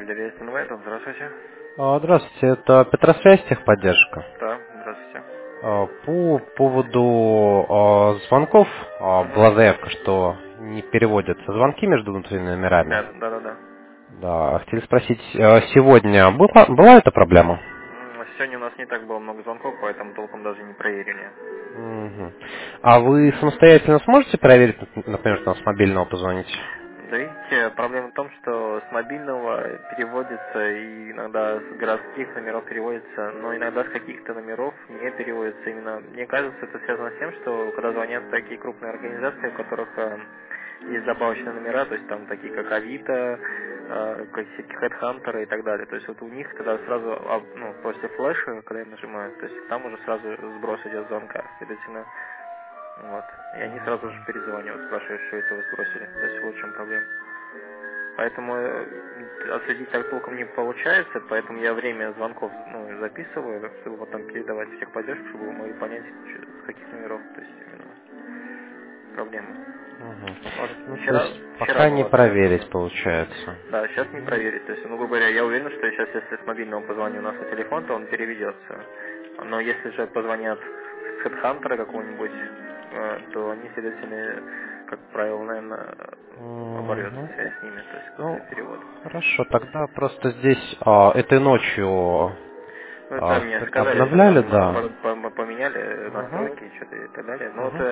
доверия СНВ, здравствуйте. Здравствуйте, это Петросвязь, техподдержка. Да, здравствуйте. По поводу звонков Угу. была заявка, что не переводятся звонки между внутренними номерами. Да. Да, хотели спросить, сегодня была эта проблема? Сегодня у нас не так было много звонков, поэтому толком даже не проверили. Мгм. А вы самостоятельно сможете проверить, например, там, с мобильного позвонить? Да видите, проблема в том, что с мобильного переводится и иногда с городских номеров переводится, но иногда с каких-то номеров не переводится. Именно, мне кажется, это связано с тем, что когда звонят такие крупные организации, у которых есть добавочные номера, то есть там такие как Авито, как всякие HeadHunter и так далее. То есть вот у них когда сразу, после флеша, когда я нажимаю, то есть там уже сразу сброс идет звонка, следовательно, вот. И они сразу же перезванивают, спрашивают, что это вы сбросили. То есть вот в чем проблема. Поэтому отследить так толком не получается, поэтому я время звонков записываю, чтобы потом передавать всех поддержку, чтобы вы могли понять, с каких номеров, то есть именно проблема. Мгм. Вот Ну, то вчера, есть вчера пока не была такая проверить, проблема. получается. Да, сейчас не Мгм. проверить. То есть, грубо говоря, я уверен, что сейчас, если с мобильного позвоню у нас на телефон, то он переведется. Но если же позвонят с HeadHunter какого-нибудь, то они, следовательно, как правило, наверное, оборвется Мгм. связь с ними, то есть после Ну, перевода. хорошо, тогда просто здесь этой ночью Ну, это мне сказали, что обновляли, там да. поменяли Угу. настройки что-то и так далее. Но вот Угу.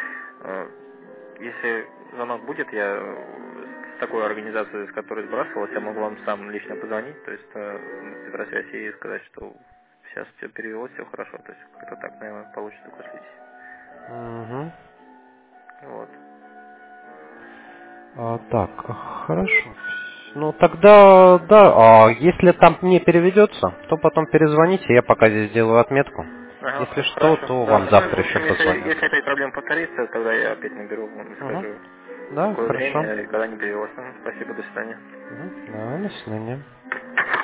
если звонок будет, я с такой организацией, с которой сбрасывалась, я могу вам сам лично позвонить, то есть в Петросвязь и сказать, что сейчас все перевелось, все хорошо, то есть как-то так, наверное, получится услить. Угу. Вот. Так, хорошо. Ну тогда, да, если там не переведется, то потом перезвоните, я пока здесь сделаю отметку. Ага, Если что, хорошо. то Да, вам ну, в завтра еще общем, позвонят. если опять проблема повторится, тогда я опять наберу вам и Угу. скажу, Да, какое хорошо. время и когда не перевелось. Спасибо, до свидания. Угу. Да, до свидания.